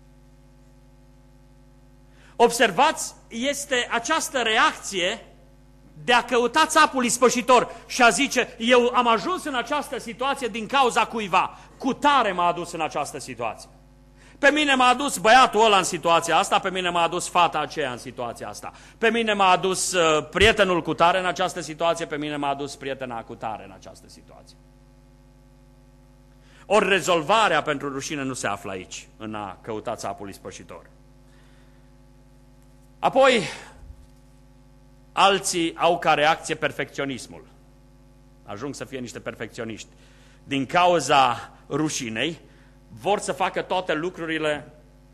Observați, este această reacție de a căuta țapul ispășitor și a zice, eu am ajuns în această situație din cauza cuiva, cu tare m-a adus în această situație. Pe mine m-a adus băiatul ăla în situația asta, pe mine m-a adus fata aceea în situația asta, pe mine m-a adus uh, prietenul cu tare în această situație, pe mine m-a adus prietena cu tare în această situație. Ori rezolvarea pentru rușine nu se află aici, în a căuta țapul ispășitor. Apoi, alții au ca reacție perfecționismul. Ajung să fie niște perfecționiști. Din cauza rușinei, vor să facă toate lucrurile.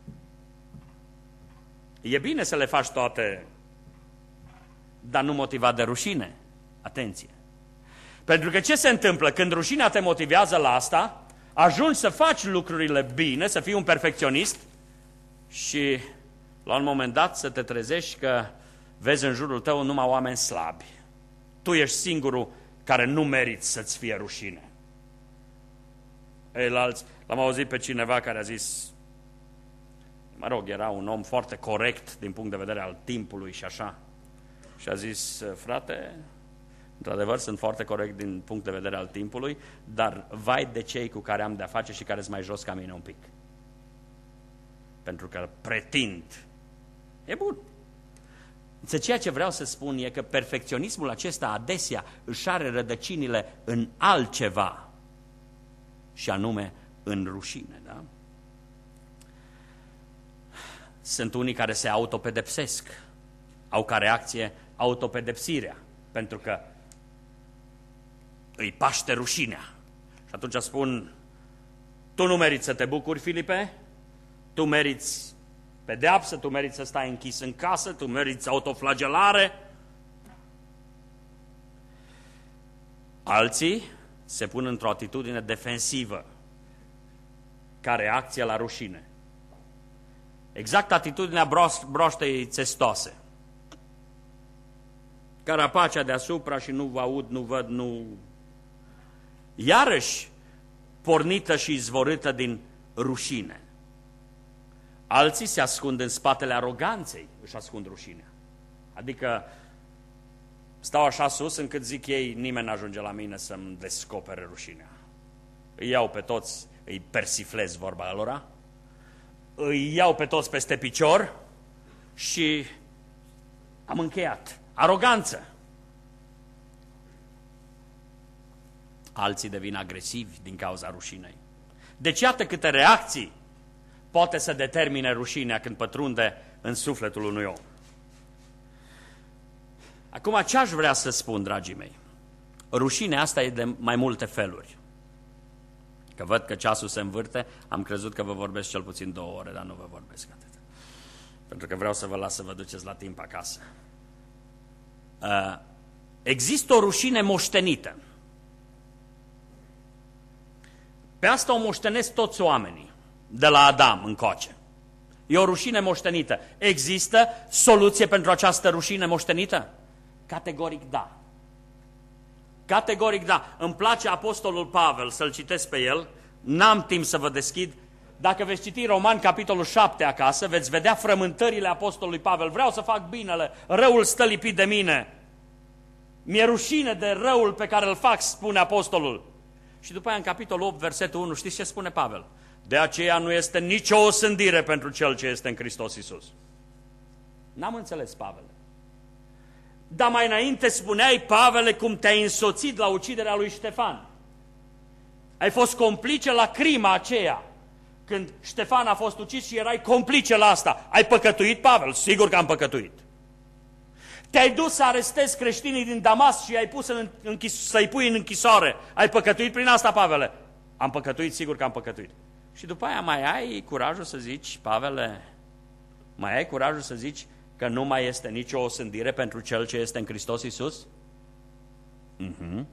E bine să le faci toate, dar nu motivat de rușine. Atenție! Pentru că ce se întâmplă? Când rușinea te motivează la asta, ajungi să faci lucrurile bine, să fii un perfecționist și la un moment dat să te trezești că vezi în jurul tău numai oameni slabi. Tu ești singurul care nu meriți să-ți fie rușine. Eilalți, l-am auzit pe cineva care a zis, mă rog, era un om foarte corect din punct de vedere al timpului și așa. Și a zis, frate, într-adevăr sunt foarte corect din punct de vedere al timpului, dar vai de cei cu care am de-a face și care sunt mai jos ca mine un pic. Pentru că pretind. E bun. Însă ceea ce vreau să spun e că perfecționismul acesta adesea își are rădăcinile în altceva, și anume în rușine. Da? Sunt unii care se autopedepsesc, au ca reacție autopedepsirea, pentru că îi paște rușinea. Și atunci spun, tu nu meriți să te bucuri, Filipe, tu meriți pedeapsă, tu meriți să stai închis în casă, tu meriți autoflagelare. Alții se pun într-o atitudine defensivă, ca reacție la rușine. Exact atitudinea broaștei țestoase. Carapacea deasupra și nu vă aud, nu văd, nu... Iarăși pornită și izvorâtă din rușine. Alții se ascund în spatele aroganței, își ascund rușinea. Adică stau așa sus încât zic ei, nimeni n-ajunge la mine să-mi descopere rușinea. Îi iau pe toți, îi persiflez vorba lor, îi iau pe toți peste picior și am încheiat. Aroganță. Alții devin agresivi din cauza rușinei. Deci iată câte reacții poate să determine rușinea când pătrunde în sufletul unui om. Acum, ce aș vrea să spun, dragii mei? Rușinea asta e de mai multe feluri. Că văd că ceasul se învârte, am crezut că vă vorbesc cel puțin două ore, dar nu vă vorbesc atât. Pentru că vreau să vă las să vă duceți la timp acasă. Uh, există o rușine moștenită. Pe asta o moștenesc toți oamenii, de la Adam încoace. E o rușine moștenită. Există soluție pentru această rușine moștenită? Categoric da. Categoric da. Îmi place Apostolul Pavel, să-l citesc pe el, n-am timp să vă deschid. Dacă veți citi Romani, capitolul șapte acasă, veți vedea frământările Apostolului Pavel. Vreau să fac binele, răul stă lipit de mine. Mi-e rușine de răul pe care îl fac, spune Apostolul. Și după aia în capitolul opt, versetul unu, știți ce spune Pavel? De aceea nu este nicio osândire pentru cel ce este în Hristos Iisus. N-am înțeles, Pavel. Dar mai înainte spuneai, Pavele, cum te-ai însoțit la uciderea lui Ștefan. Ai fost complice la crima aceea, când Ștefan a fost ucis și erai complice la asta. Ai păcătuit, Pavel? Sigur că am păcătuit. Te-ai dus să arestezi creștinii din Damas și i-ai pus în închis- să-i pui în închisoare. Ai păcătuit prin asta, Pavele? Am păcătuit, sigur că am păcătuit. Și după aia mai ai curajul să zici, Pavele, mai ai curajul să zici că nu mai este nicio osândire pentru cel ce este în Hristos Iisus? Uh-huh.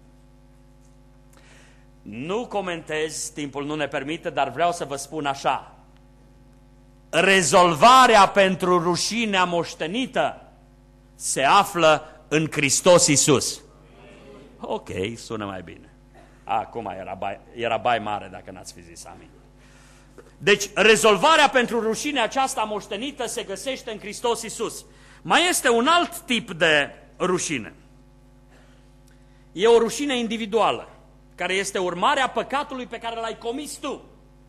Nu comentez, timpul nu ne permite, dar vreau să vă spun așa. Rezolvarea pentru rușinea moștenită se află în Hristos Iisus. Ok, sună mai bine. Acum era bai, era bai mare dacă n-ați fi zis amin. Deci, rezolvarea pentru rușinea aceasta moștenită se găsește în Hristos Iisus. Mai este un alt tip de rușine. E o rușine individuală, care este urmarea păcatului pe care l-ai comis tu.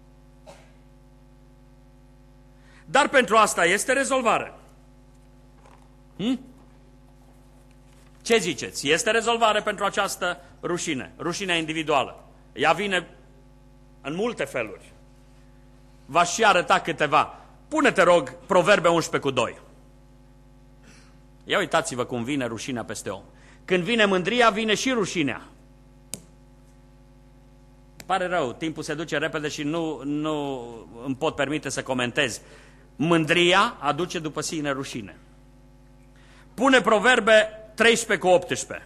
Dar pentru asta este rezolvare. Hm? Ce ziceți? Este rezolvare pentru această rușine, rușinea individuală. Ea vine în multe feluri. V-aș și arăta câteva. Pune-te, rog, Proverbe unsprezece cu doi. Ia uitați-vă cum vine rușinea peste om. Când vine mândria, vine și rușinea. Pare rău, timpul se duce repede și nu, nu îmi pot permite să comentez. Mândria aduce după sine rușine. Pune Proverbe treisprezece cu optsprezece.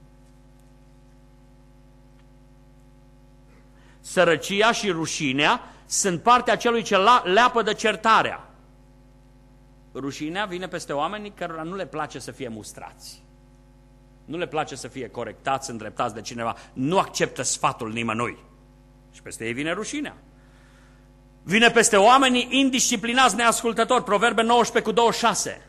Sărăcia și rușinea sunt partea celui ce leapă de certarea. Rușinea vine peste oamenii cărora nu le place să fie mustrați. Nu le place să fie corectați, îndreptați de cineva. Nu acceptă sfatul nimănui. Și peste ei vine rușinea. Vine peste oamenii indisciplinați, neascultători. Proverbe nouăsprezece cu douăzeci și șase.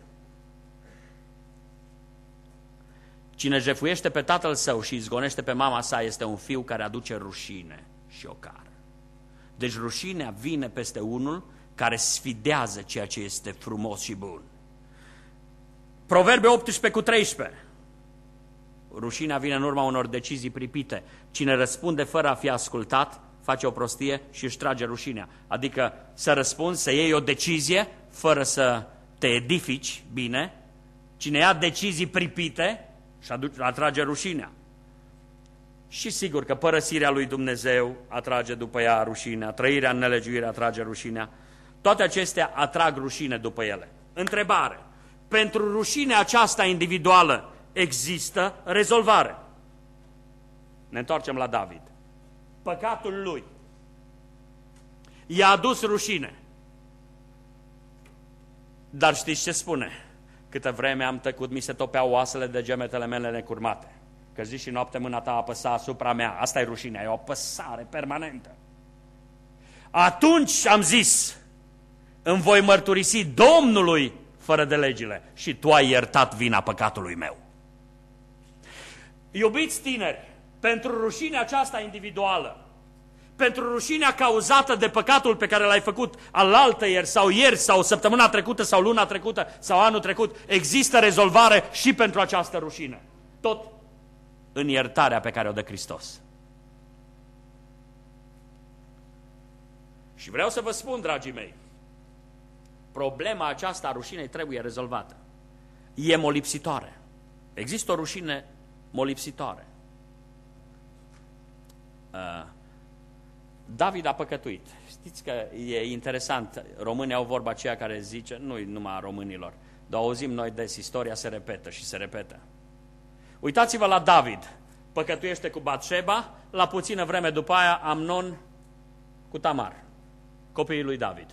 Cine jefuiește pe tatăl său și izgonește pe mama sa este un fiu care aduce rușine și ocară. Deci rușinea vine peste unul care sfidează ceea ce este frumos și bun. Proverbe optsprezece cu treisprezece. Rușinea vine în urma unor decizii pripite. Cine răspunde fără a fi ascultat, face o prostie și își trage rușinea. Adică să răspunzi, să iei o decizie fără să te edifici bine. Cine ia decizii pripite și atrage rușinea. Și sigur că părăsirea lui Dumnezeu atrage după ea rușinea, trăirea în nelegiuire atrage rușinea. Toate acestea atrag rușine după ele. Întrebare. Pentru rușinea aceasta individuală există rezolvare. Ne întoarcem la David. Păcatul lui i-a adus rușine. Dar știți ce spune? Câtă vreme am tăcut, mi se topeau oasele de gemetele mele necurmate. Că zi și noapte mâna ta apăsa asupra mea. Asta e rușinea, e o apăsare permanentă. Atunci am zis, îmi voi mărturisi Domnului fără de legile și tu ai iertat vina păcatului meu. Iubiți tineri, pentru rușinea aceasta individuală, pentru rușinea cauzată de păcatul pe care l-ai făcut alaltăieri sau ieri sau săptămâna trecută sau luna trecută sau anul trecut, există rezolvare și pentru această rușine. Tot în iertarea pe care o dă Hristos. Și vreau să vă spun, dragii mei, problema aceasta a rușinei trebuie rezolvată. E molipsitoare. Există o rușine molipsitoare. Uh, David a păcătuit. Știți că e interesant, românii au vorba aceea care zice, nu numai a românilor, dar auzim noi des, istoria se repetă și se repetă. Uitați-vă la David, păcătuiește cu Batșeba, la puțină vreme după aia Amnon cu Tamar, copiii lui David.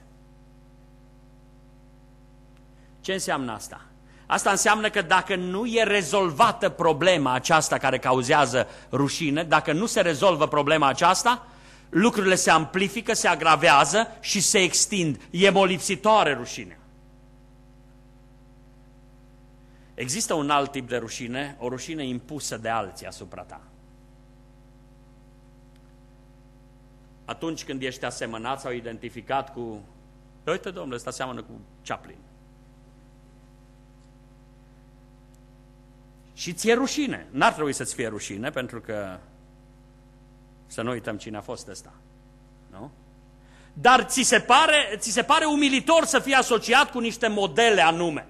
Ce înseamnă asta? Asta înseamnă că dacă nu e rezolvată problema aceasta care cauzează rușine, dacă nu se rezolvă problema aceasta, lucrurile se amplifică, se agravează și se extind. E molipsitoare rușinea. Există un alt tip de rușine, o rușine impusă de alții asupra ta. Atunci când ești asemănat sau identificat cu... Uite, domnule, ăsta seamănă cu Chaplin. Și ți-e rușine. N-ar trebui să-ți fie rușine, pentru că să nu uităm cine a fost ăsta. Nu? Dar ți se pare, ți se pare umilitor să fii asociat cu niște modele anume.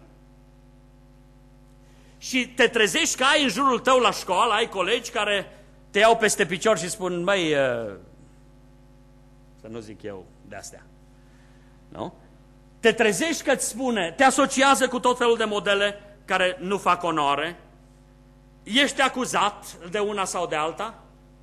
Și te trezești că ai în jurul tău la școală, ai colegi care te iau peste picior și spun, măi, să nu zic eu de astea. Nu? Te trezești că îți spune, te asociază cu tot felul de modele care nu fac onoare, ești acuzat de una sau de alta.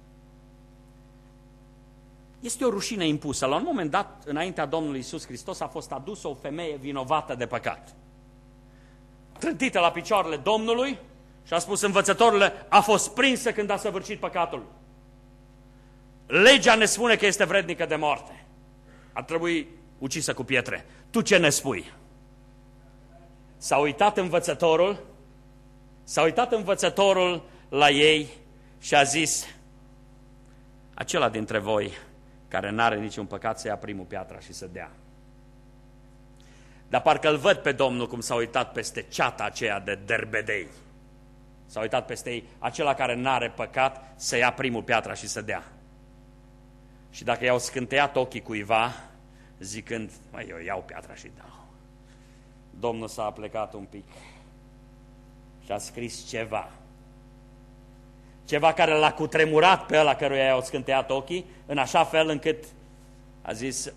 Este o rușine impusă. La un moment dat, înaintea Domnului Iisus Hristos, a fost adusă o femeie vinovată de păcat. Trântită la picioarele Domnului și a spus, învățătorule, a fost prinsă când a săvârșit păcatul. Legea ne spune că este vrednică de moarte. Ar trebui ucisă cu pietre. Tu ce ne spui? S-a uitat învățătorul, s-a uitat învățătorul la ei și a zis, acela dintre voi care n-are niciun păcat să ia primul piatra și să dea. Dar parcă îl văd pe Domnul cum s-a uitat peste ceata aceea de derbedei. S-a uitat peste ei, acela care n-are păcat să ia primul piatra și să dea. Și dacă i-au scânteiat ochii cuiva, zicând, măi, eu iau piatra și dau. Domnul s-a plecat un pic și a scris ceva. Ceva care l-a cutremurat pe ăla căruia i-au scânteiat ochii, în așa fel încât a zis,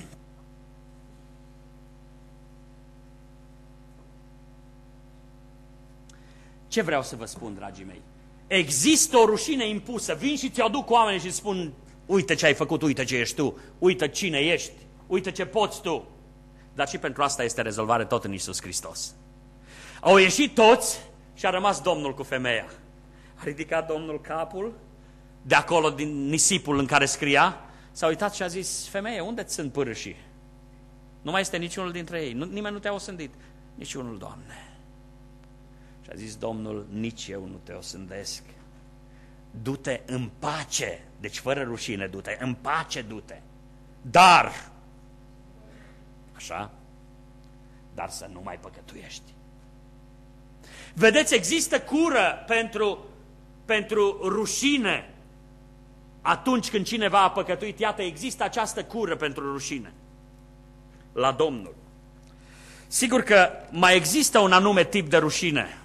ce vreau să vă spun, dragii mei? Există o rușine impusă. Vin și ți-o aduc oamenii și spun, uite ce ai făcut, uite ce ești tu, uite cine ești, uite ce poți tu. Dar și pentru asta este rezolvare tot în Iisus Hristos. Au ieșit toți și a rămas Domnul cu femeia. A ridicat Domnul capul de acolo din nisipul în care scria, s-a uitat și a zis, femeie, unde sunt pârâșii? Nu mai este niciunul dintre ei, nu, nimeni nu te-a osândit. Niciunul, Doamne. Și a zis Domnul, nici eu nu te osândesc. Du-te în pace, deci fără rușine du-te, în pace du-te. Dar, așa, dar să nu mai păcătuiești. Vedeți, există cură pentru, pentru rușine. Atunci când cineva a păcătuit, iată, există această cură pentru rușine la Domnul. Sigur că mai există un anume tip de rușine.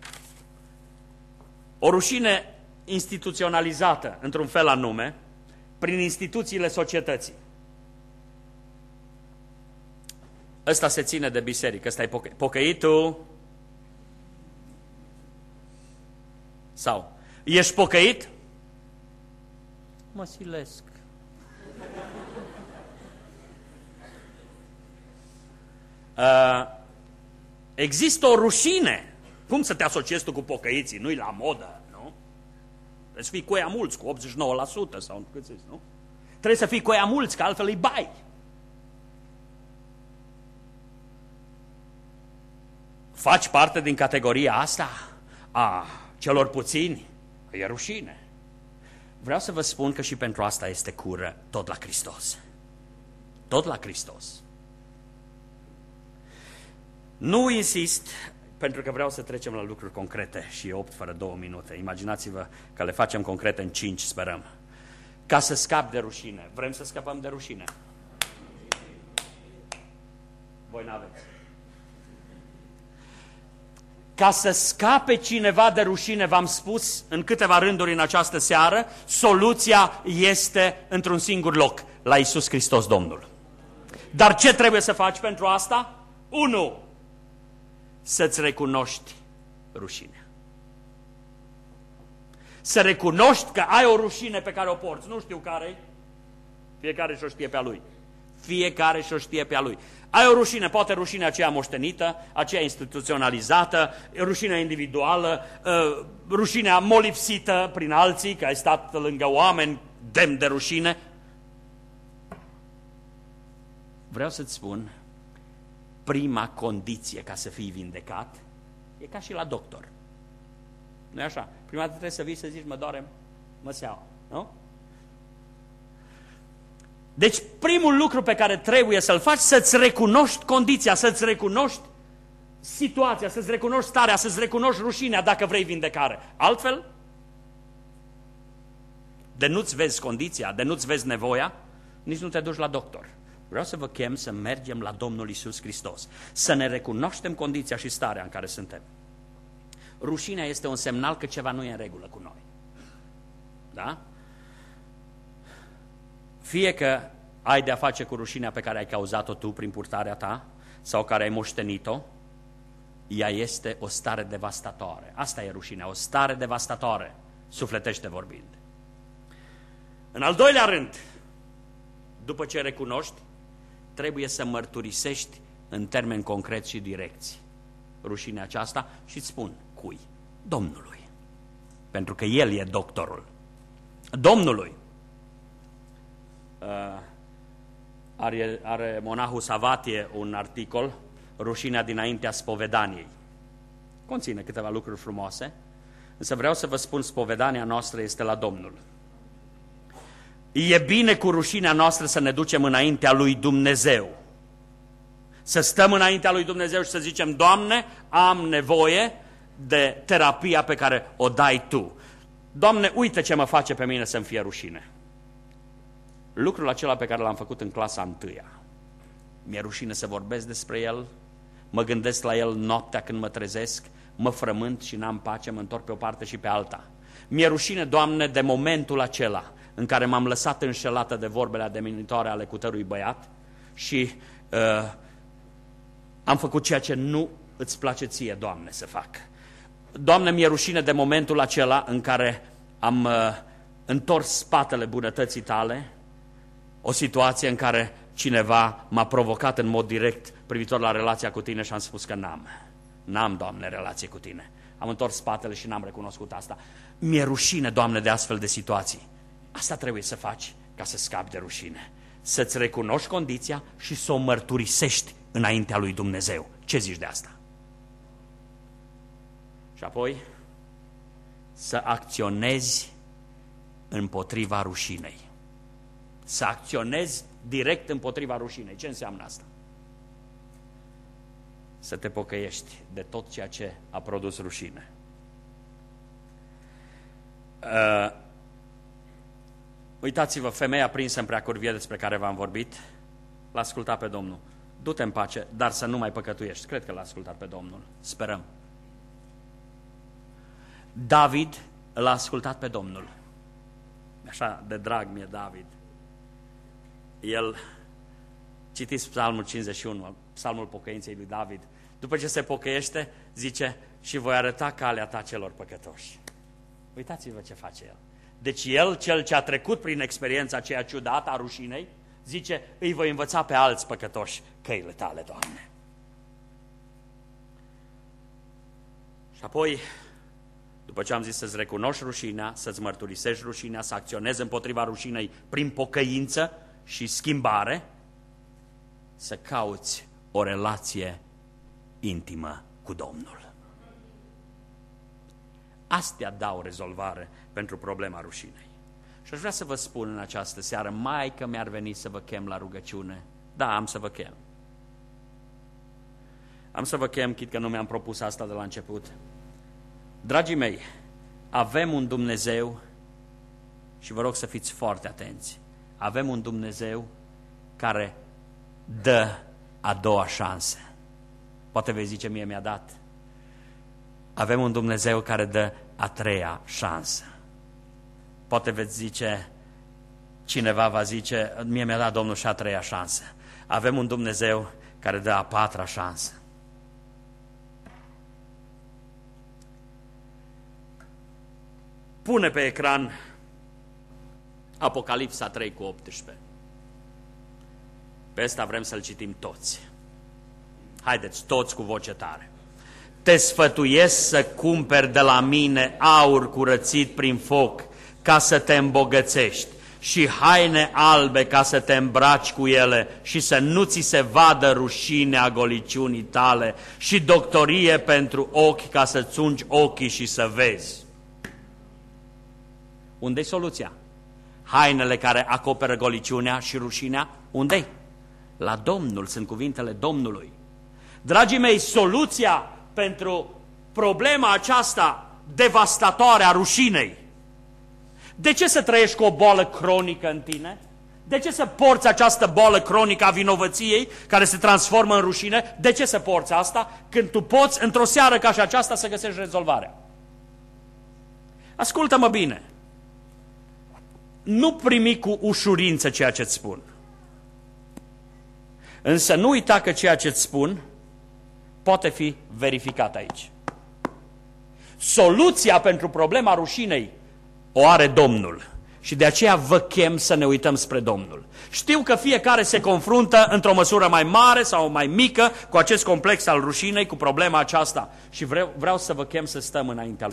O rușine instituționalizată, într-un fel anume, prin instituțiile societății. Ăsta se ține de biserică, ăsta e pocă pocăitul. Sau, ești pocăit? Mă silesc. Uh, există o rușine. Cum să te asociezi tu cu pocăiții? Nu-i la modă, nu? Trebuie să fii cu ea mulți, cu optzeci și nouă la sută sau cât zici, nu? Trebuie să fii cu ea mulți, că altfel îi bai. Faci parte din categoria asta a celor puțini? E rușine. Vreau să vă spun că și pentru asta este cură tot la Hristos. Tot la Hristos. Nu insist, pentru că vreau să trecem la lucruri concrete și e opt fără două minute. Imaginați-vă că le facem concrete în cinci, sperăm. Ca să scap de rușine. Vrem să scăpăm de rușine? Voi n-aveți. Ca să scape cineva de rușine, v-am spus în câteva rânduri în această seară, soluția este într-un singur loc, la Iisus Hristos Domnul. Dar ce trebuie să faci pentru asta? Unu, să-ți recunoști rușinea. Să recunoști că ai o rușine pe care o porți. Nu știu care-i, fiecare și-o știe pe a lui. Fiecare și-o știe pe a lui. Ai o rușine, poate rușinea aceea moștenită, aceea instituționalizată, rușinea individuală, rușinea molipsită prin alții, că ai stat lângă oameni demn de rușine. Vreau să-ți spun, prima condiție ca să fii vindecat e ca și la doctor. Nu-i așa? Prima dată trebuie să vii să zici, mă doare măseaua, nu? Deci primul lucru pe care trebuie să-l faci, să-ți recunoști condiția, să-ți recunoști situația, să-ți recunoști starea, să-ți recunoști rușinea dacă vrei vindecare. Altfel, de nu-ți vezi condiția, de nu-ți vezi nevoia, nici nu te duci la doctor. Vreau să vă chem să mergem la Domnul Iisus Hristos, să ne recunoaștem condiția și starea în care suntem. Rușinea este un semnal că ceva nu e în regulă cu noi. Da? Fie că ai de-a face cu rușinea pe care ai cauzat-o tu prin purtarea ta sau care ai moștenit-o, ea este o stare devastatoare. Asta e rușinea, o stare devastatoare, sufletește vorbind. În al doilea rând, după ce recunoști, trebuie să mărturisești în termeni concreți și direcți rușinea aceasta și îți spun cui? Domnului. Pentru că El e doctorul. Domnului. Uh, are, are monahul Savatie un articol, Rușinea dinaintea spovedaniei. Conține câteva lucruri frumoase, însă vreau să vă spun, spovedania noastră este la Domnul. E bine cu rușinea noastră să ne ducem înaintea lui Dumnezeu. Să stăm înaintea lui Dumnezeu și să zicem, Doamne, am nevoie de terapia pe care o dai Tu. Doamne, uite ce mă face pe mine să-mi fie rușine. Lucrul acela pe care l-am făcut în clasa întâia. Mi-e rușine să vorbesc despre el, mă gândesc la el noaptea când mă trezesc, mă frământ și n-am pace, mă întorc pe o parte și pe alta. Mi-e rușine, Doamne, de momentul acela în care m-am lăsat înșelată de vorbele ademinitoare ale cutărui băiat și uh, am făcut ceea ce nu îți place ție, Doamne, să fac. Doamne, mi-e rușine de momentul acela în care am uh, întors spatele bunătății Tale, o situație în care cineva m-a provocat în mod direct privitor la relația cu Tine și am spus că n-am. N-am, Doamne, relație cu Tine. Am întors spatele și n-am recunoscut asta. Mi-e rușine, Doamne, de astfel de situații. Asta trebuie să faci ca să scapi de rușine. Să-ți recunoști condiția și să o mărturisești înaintea lui Dumnezeu. Ce zici de asta? Și apoi să acționezi împotriva rușinei. Să acționezi direct împotriva rușinei. Ce înseamnă asta? Să te pocăiești de tot ceea ce a produs rușine. Uh, uitați-vă, femeia prinsă în preacurvie despre care v-am vorbit, l-a ascultat pe Domnul. Du-te în pace, dar să nu mai păcătuiești. Cred că l-a ascultat pe Domnul. Sperăm. David l-a ascultat pe Domnul. Așa de drag mi-e David. El, citiți Psalmul cincizeci și unu, Psalmul pocăinței lui David. După ce se pocăiește, zice, și voi arăta calea ta celor păcătoși. Uitați-vă ce face el. Deci el, cel ce a trecut prin experiența aceea ciudată a rușinei, zice, îi voi învăța pe alți păcătoși căile tale, Doamne. Și apoi, după ce am zis să-ți recunoști rușinea, să-ți mărturisești rușinea, să acționezi împotriva rușinei prin pocăință și schimbare, să cauți o relație intimă cu Domnul. Astea dau rezolvare pentru problema rușinei. Și aș vrea să vă spun în această seară, mai că mi-ar veni să vă chem la rugăciune. Da, am să vă chem. Am să vă chem, chit că nu mi-am propus asta de la început. Dragii mei, avem un Dumnezeu și vă rog să fiți foarte atenți. Avem un Dumnezeu care dă a doua șansă. Poate vei zice, mie mi-a dat. Avem un Dumnezeu care dă a treia șansă. Poate veți zice, cineva va zice, mie mi-a dat Domnul și a treia șansă. Avem un Dumnezeu care dă a patra șansă. Pune pe ecran Apocalipsa trei cu optsprezece. Pe ăsta vrem să-l citim toți. Haideți, toți cu voce tare. Te sfătuiesc să cumperi de la mine aur curățit prin foc, ca să te îmbogățești, și haine albe ca să te îmbraci cu ele și să nu ți se vadă rușinea goliciunii tale, și doctorie pentru ochi ca să-ți ungi ochii și să vezi. Unde-i soluția? Hainele care acoperă goliciunea și rușinea, unde-i? La Domnul, sunt cuvintele Domnului. Dragii mei, soluția pentru problema aceasta devastatoare a rușinei. De ce să trăiești cu o boală cronică în tine? De ce să porți această boală cronică a vinovăției care se transformă în rușine? De ce să porți asta când tu poți într-o seară ca și aceasta să găsești rezolvarea? Ascultă-mă bine. Nu primi cu ușurință ceea ce-ți spun. Însă nu uita că ceea ce îți spun poate fi verificat aici. Soluția pentru problema rușinei o are Domnul. Și de aceea vă chem să ne uităm spre Domnul. Știu că fiecare se confruntă într-o măsură mai mare sau mai mică cu acest complex al rușinei, cu problema aceasta. Și vreau, vreau să vă chem să stăm înaintea lui.